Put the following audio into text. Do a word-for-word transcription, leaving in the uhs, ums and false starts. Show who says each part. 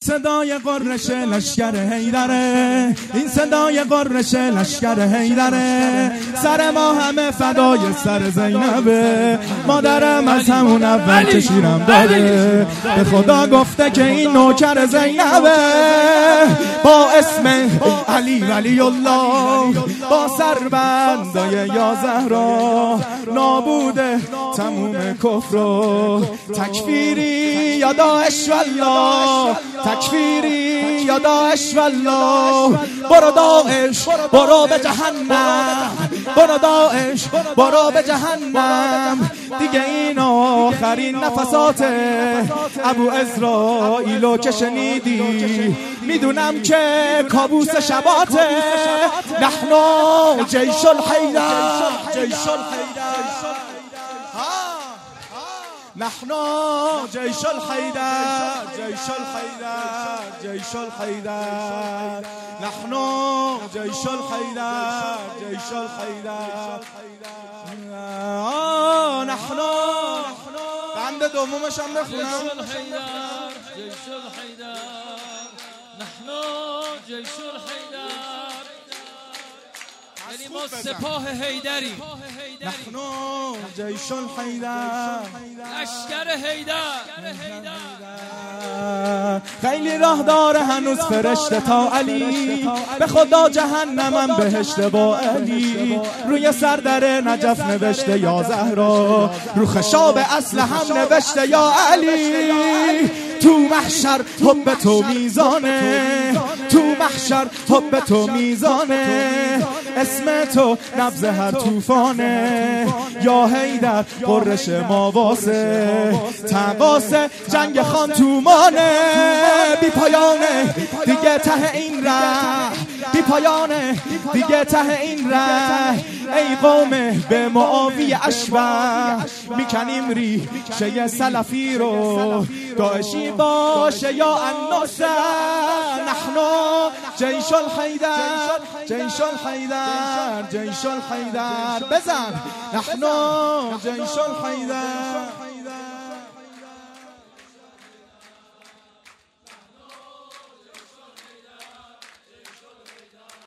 Speaker 1: صدای قررش لشکر حیدره، این صدای قررش لشکر حیدره. سر ما همه فدای سر زینبه، مادرم از همون اول که شیرم داده. به خدا گفته که این نوکر زینبه، با اسم علی ولی الله، با سربندای یا زهرا، نابود تموم کفر و تکفیری یا داعش والله، تکفیری یا داعش والله. برو داعش برو به جهنم، برو داعش برو به جهنم. دیگه این آخرین نفسات ابو اسرائیلو که شنیدی، میدونم که کابوس شباته. نحن جیش الحیدر، جیش الحیدر، نحن جیش الحیدر، جیش الحیدر، جیش الحیدر. نحن جیش الحیدر، جیش الحیدر. نحن بند دومش هم بخونم.
Speaker 2: جیش الحیدر، نحن جیش الحیدر. یعنی ما سپاه حیدری.
Speaker 1: نحن جیش الحیدر،
Speaker 2: لشکر حیدر.
Speaker 1: خیلی راه داره هنوز فرشته تا علی، به خدا جهنمم بهشت با علی. روی سردر نجف نوشته یا زهرا، رو خشاب اصل هم نوشته یا علی. تو محشر حب تو میزانه، تو محشر حب تو میزانه. اسم تو نبض هر توفانه، یا حیدر قررش ماواسه. تقاسه جنگ خان تومانه، بی پایانه دیگه ته این ره، بی پایانه دیگه ته این ره. ای قوم به معاویه اشبه، میکنیم ریشه سلفی رو، داعشی باشه یا النصر. نحن جیش الحیدر، جیش الحیدر، جیش الحیدر. بزن نحن جیش الحیدر.